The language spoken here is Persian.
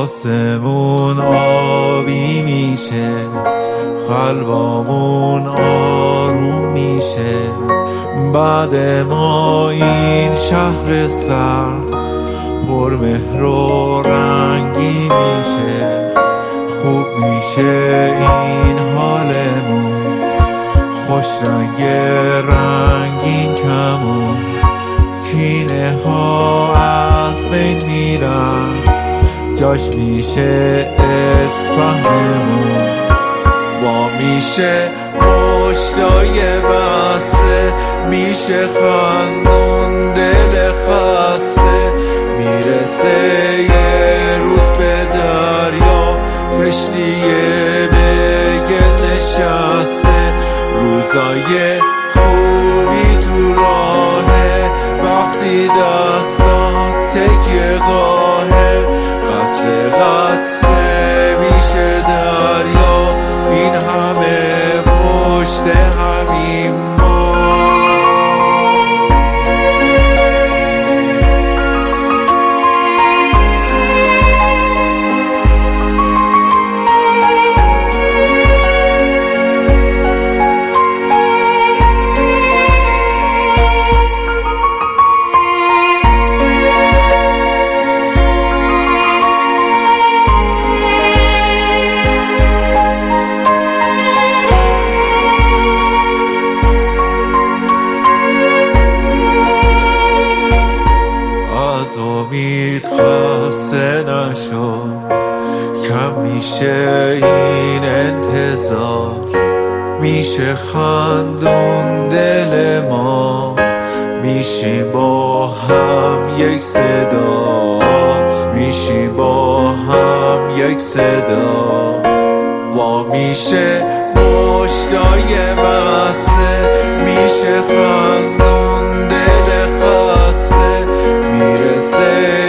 آسمون آبی میشه، قلبامون آروم میشه. بعد ما این شهر سرد پرمهر و رنگی میشه. خوب میشه این حالمون، خوش رنگ رنگین کمون. کینه ها از بین میرن، جاش میشه عشق فهممون. وا میشه پشتای بسته، میشه خندون دل خسته. میرسه یه روز به دریا، کشتیه به گل نشسته. روزای خوبی تو راهه، وقتی دستات تکیه گاهه. قطره قطره میشه دریا، این همه پشت همین ما. از امید خسته نشو، کم میشه این انتظار. میشه خندون دل ما، میشیم با هم یک صدا. میشیم با هم یک صدا. وا میشه پشتای بسته، میشه خندون دل خسته. میرسه